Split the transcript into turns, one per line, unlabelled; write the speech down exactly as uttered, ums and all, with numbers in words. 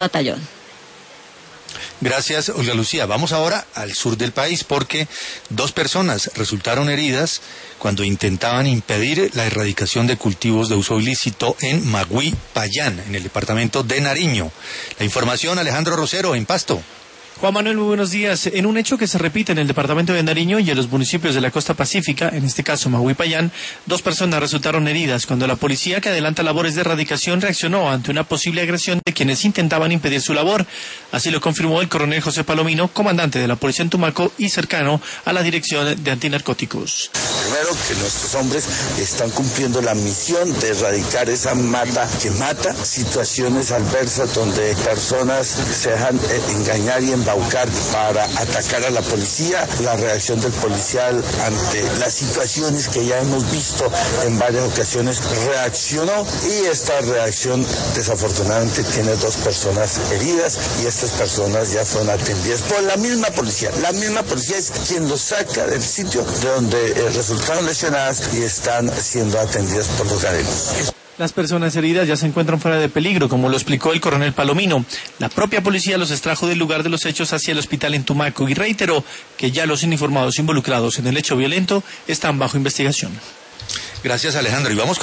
batallón.
Gracias, Olga Lucía. Vamos ahora al sur del país porque dos personas resultaron heridas cuando intentaban impedir la erradicación de cultivos de uso ilícito en Magüí, Payán, en el departamento de Nariño. La información, Alejandro Rosero, en Pasto.
Juan Manuel, muy buenos días. En un hecho que se repite en el departamento de Nariño y en los municipios de la costa pacífica, en este caso Magüí y Payán, dos personas resultaron heridas cuando la policía que adelanta labores de erradicación reaccionó ante una posible agresión de quienes intentaban impedir su labor. Así lo confirmó el coronel José Palomino, comandante de la policía en Tumaco y cercano a la dirección de antinarcóticos.
Primero, que nuestros hombres están cumpliendo la misión de erradicar esa mata que mata, situaciones adversas donde personas se dejan engañar y embaucar para atacar a la policía, la reacción del policial ante las situaciones que ya hemos visto en varias ocasiones reaccionó, y esta reacción desafortunadamente tiene dos personas heridas y estas personas ya fueron atendidas por la misma policía. La misma policía es quien los saca del sitio de donde eh, resultaron lesionadas y están siendo atendidas por los ganaderos.
Las personas heridas ya se encuentran fuera de peligro, como lo explicó el coronel Palomino. La propia policía los extrajo del lugar de los hechos hacia el hospital en Tumaco y reiteró que ya los uniformados involucrados en el hecho violento están bajo investigación.
Gracias, Alejandro. Y vamos